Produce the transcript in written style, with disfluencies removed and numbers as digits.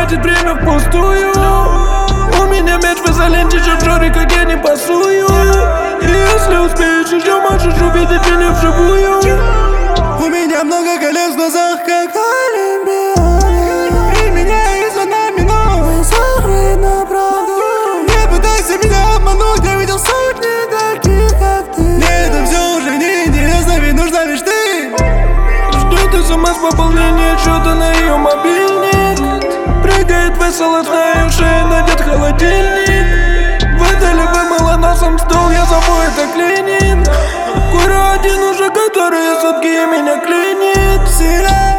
тратит время впустую. У меня мяч в изоленте, шаржоры, как я не пасую. И если успеешь еще, можешь увидеть меня вживую. У меня много колес в глазах, как олимпиады. И меня из одной минуты закрыть на правду. Не пытайся меня обмануть, я видел сотни таких, как ты. Мне это все уже не интересно, ведь нужна лишь ты. Ждет смс пополнение счета на ее мобильник. Прыгает весело на ее шее, надет холодильник. Выдали, вымыла носом стол, я забыл, это клинит. Курю один уже, который сутки меня клинит.